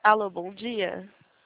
Alô, bom dia.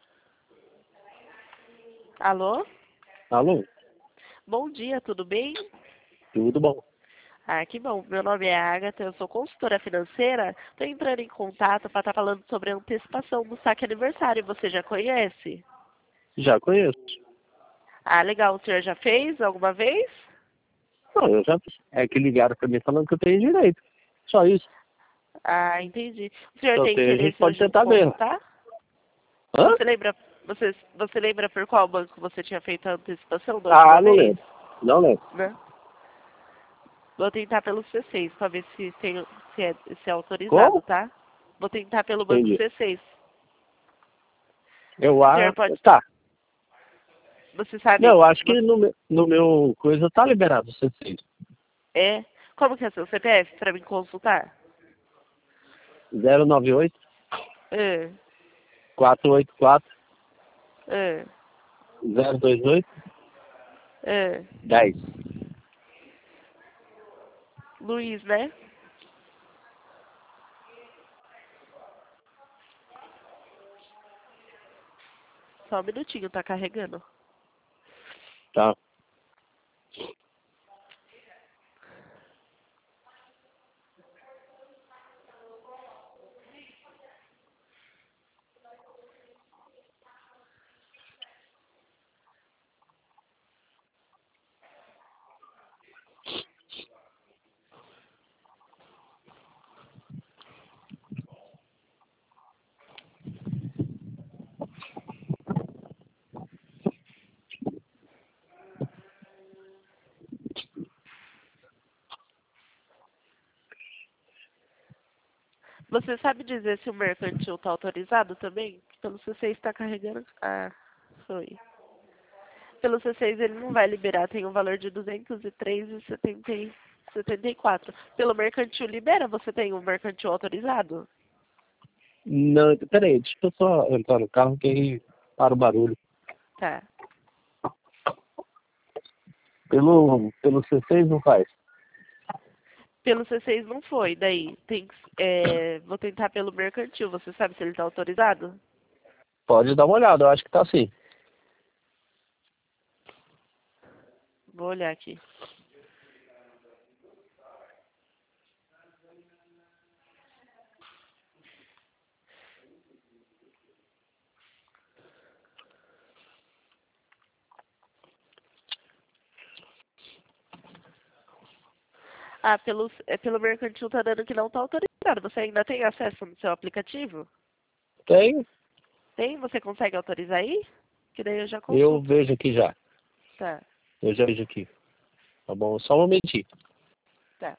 Alô? Alô? Bom dia, tudo bem? Tudo bom? Ah, que bom. Meu nome é Agatha, eu sou consultora financeira. Estou entrando em contato para estar falando sobre a antecipação do saque aniversário. Você já conhece? Já conheço. Ah, legal. O senhor já fez alguma vez? Não, eu já. É que ligaram pra mim falando que eu tenho direito. Só isso. Ah, entendi. O senhor Só tem tem, a gente interesse pode hoje em tentar ver. consultar? Hã? Você lembra por qual banco você tinha feito a antecipação da última Ah, não vez? lembro. Não lembro. Né? Vou tentar pelo C6 para ver se é autorizado, Como? tá? Vou tentar pelo banco Entendi. C6. Eu O senhor acho. pode. Tá. Você sabe. Não, eu acho que Você, no meu coisa tá liberado o C6. é? Como que é seu CPF para me consultar? 098 Ah, 484 ah, 028 ah. 10. Luiz, né? Só um minutinho, tá carregando. Tá. Você sabe dizer se o mercantil tá autorizado também? Pelo C6 está carregando. Ah, foi. Pelo C6 ele não vai liberar, tem um valor de 203,74. Pelo mercantil libera, você tem um mercantil autorizado? Não, peraí, deixa eu só entrar no carro que aí para o barulho. Tá. Pelo C6 não faz. Pelo C6 não foi, daí vou tentar pelo mercantil. Você sabe se ele está autorizado? Pode dar uma olhada, eu acho que tá sim. Vou olhar aqui. Ah, pelo mercantil tá dando que não está autorizado. Você ainda tem acesso no seu aplicativo? Tem, Tem? Você consegue autorizar aí? Que daí eu já eu consulto. vejo aqui já. Tá, Eu já vejo aqui. Tá bom? Só um momentinho. tá.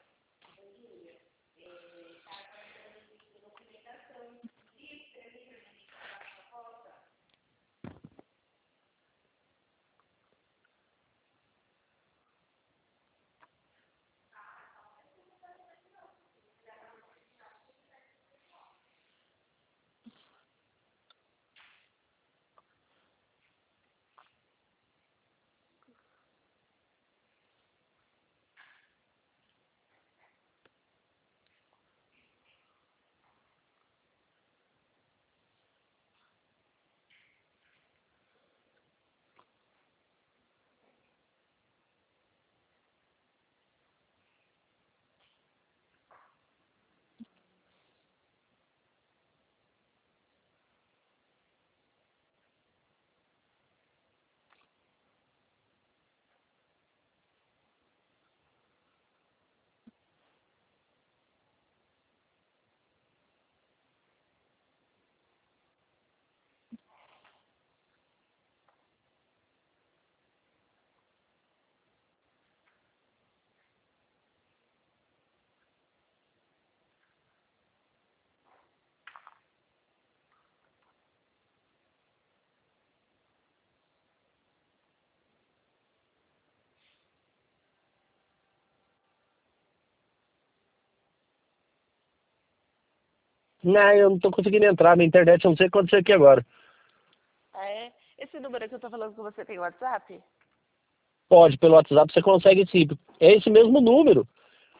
Não, eu não tô conseguindo entrar na internet, eu não sei o que aconteceu aqui agora. Ah, é? Esse número que eu tô falando com você tem WhatsApp? Pode, pelo WhatsApp você consegue sim. É esse mesmo número.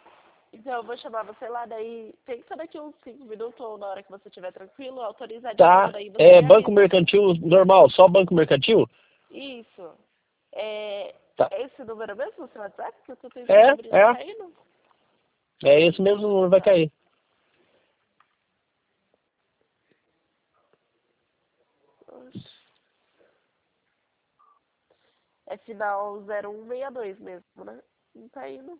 Então eu vou chamar você lá, daí tenta daqui uns 5 minutos ou na hora que você estiver tranquilo, autorizar de novo, Tá. daí você É me banco avisa. mercantil normal, só banco mercantil? Isso. É Tá. esse número mesmo, o seu WhatsApp, que eu tô tentando É, abrir e não tá é. caindo? É esse mesmo número, vai cair. Oxe. É final 0162 mesmo, né? Não tá indo.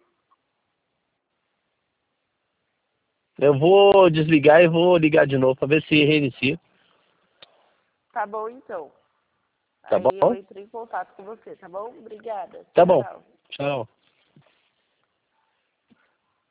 Eu vou desligar e vou ligar de novo pra ver se reinicia. Tá bom então. Tá Aí eu bom? entro em contato com você, tá bom? Obrigada. Tá bom. Tchau. Tchau.